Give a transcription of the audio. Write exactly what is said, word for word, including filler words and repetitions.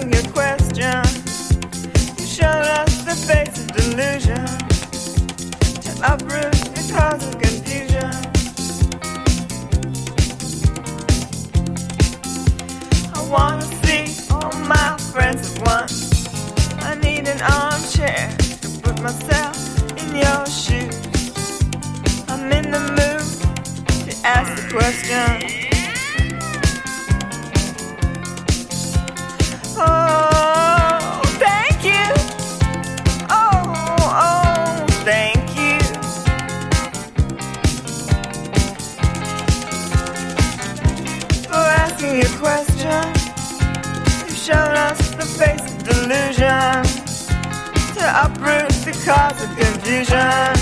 asking a question. You showed us the face of delusion to uproot the cause of confusion. I wanna see all my friends at once. I need an armchair to put myself in your shoes. I'm in the mood to ask the question. Oh, thank you. Oh, oh, thank you. For asking a question. You showed us the face of delusion to uproot the cause of confusion.